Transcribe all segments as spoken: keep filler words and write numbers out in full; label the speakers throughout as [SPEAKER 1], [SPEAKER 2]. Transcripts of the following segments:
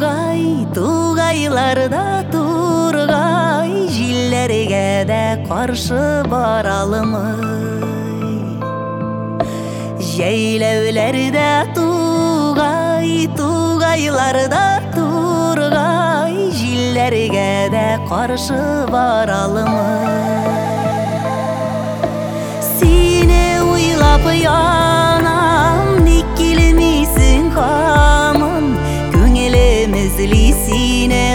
[SPEAKER 1] Тугай, тугайларда тургай, жиллерге де каршы баралымый. Жейлеулерде тугай, тугайларда тургай, жиллерге де каршы баралымый. Сені уйлап янам, ник келмейсің хамын, көңіліміз сені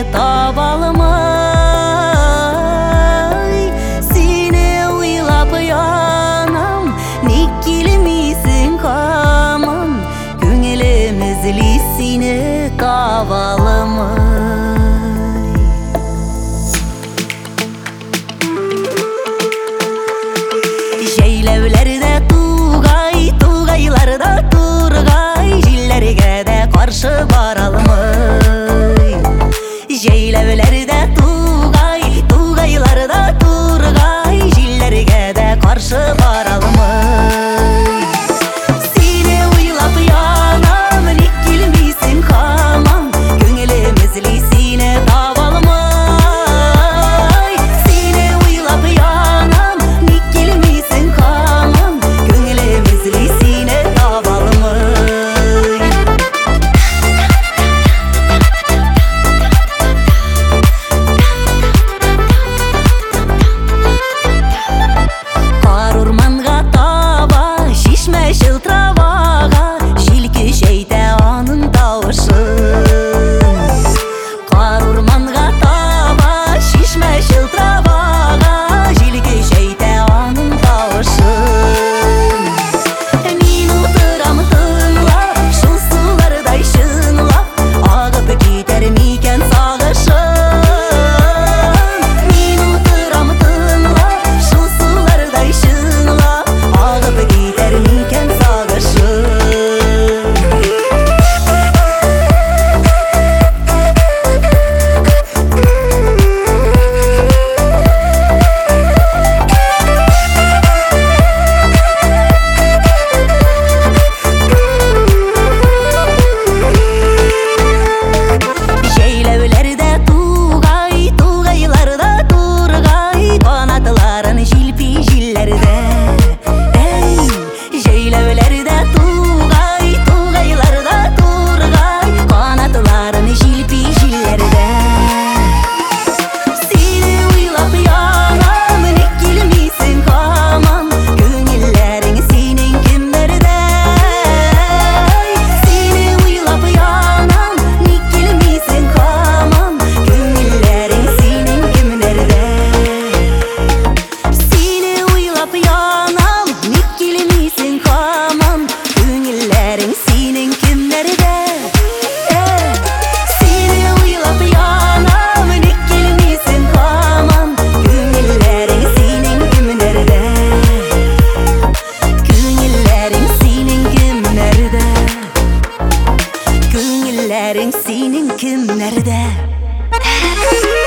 [SPEAKER 1] табалымай. Сені уйлап янам, ник келмейсің хамын, көңіліміз сені табалымай. Жейлеулерде тугай, тугайларда тургай, жиллерге де каршы баралымай. Жейлеулерде тугай, тугайларда тургай, жиллерге де каршы баралымай. Сені уйлап янам, ник келмейсің хамам, көңіліміз сені табалымай. Сені уйлап янам, ник келмейсің хамам, көңіліміз сені табалымай. Қар орманға таба, шешмешіл траваға, желке шейті аның дауышын. Қар орманға таба, шешмешіл траваға, желке шейті аның дауышын. Мен отырам тыңлап, шыл сулардай шынлап, ағып кетер мекен сағышын. Мен отырам тыңлап, шыл сулардай шынлап, ағып кетер мекен сағышын. Жейлеулерде тугай, тугайларда тургай, қанатыларын желпи жиллерде. Эй, жейлеулерде тугай, тугайларда тургай, қанатыларын желпи жиллерде. Сені уйлап янам, ник келмейсің хамам, көңіллерің сенің кімдерде. Сені уйлап янам, ник келмейсің хамам, көңіллерің сенің кімдерде. Сені уйлап янам, ник келмейсің хамам, көңіллерің сенің кімдерде. Сені уйлап янам, ник келмейсің хамам, көңіллерің сенің кімдерде. Көңіллерің сенің кімдерде. Көңіллерің сенің кімдерде.